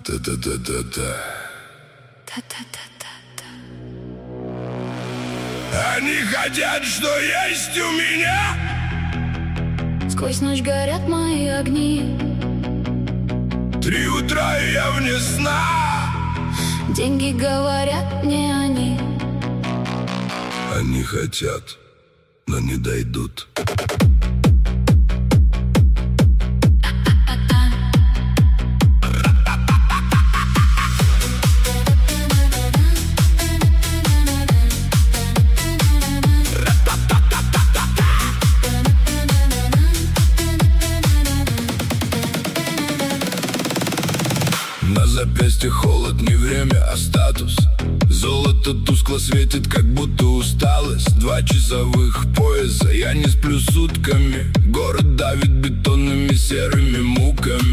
Та-та-та-та-та. Та-та-та-та-та. Они хотят, что есть у меня. Сквозь ночь горят мои огни. 3 утра и я вне сна. Деньги говорят мне они. Они хотят, но не дойдут. На запястье холод, не время, а статус. Золото тускло светит, как будто усталость. 2 часовых пояса, я не сплю сутками. Город давит бетонными серыми муками.